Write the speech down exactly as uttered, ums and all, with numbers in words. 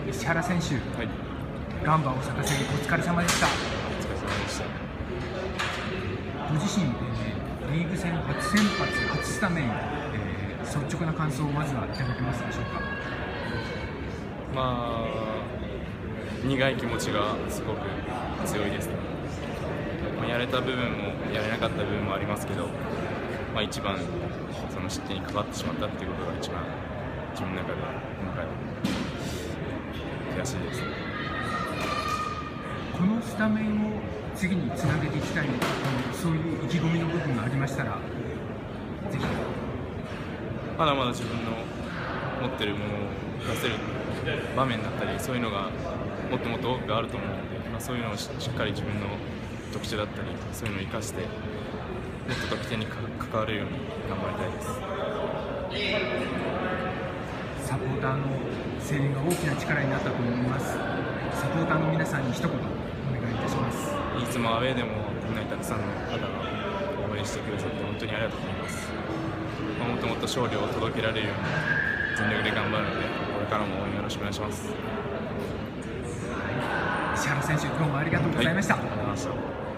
石原選手、 はい、 ガンバ大阪戦お疲れ様でした。 お疲れ様でした。 ご自身、えー、リーグ戦初先発、初スタメン、えー、率直な感想をまずはいただけますでしょうか。 まあ、苦い気持ちがすごく強いですね。まあ、やれた部分もやれなかった部分もありますけど、まあ、一番その失点にかかってしまったっていうことが一番自分の中で今回は悔しいです。 このスタメンを次につなげていきたい、そういう意気込みの部分がありましたら、ぜひ。 まだまだ自分の持ってるものを出せる場面だったり、そういうのがもっともっと多くあると思うので、まあ、そういうのを し, しっかり自分の特徴だったり、そういうのを生かして、もっと得点に関われるように頑張りたいです。 サポーターの声援が大きな力になったと思います。サポーターの皆さんに一言お願いいたします。 いつもアウェーでもこんなにたくさんの方が応援してくださって本当にありがとうございます。まあ、もっともっと勝利を届けられるように全力で頑張るので、これからも応援よろしくお願いします。 石原選手、どうもありがとうございました。 はい、ありがとうございました。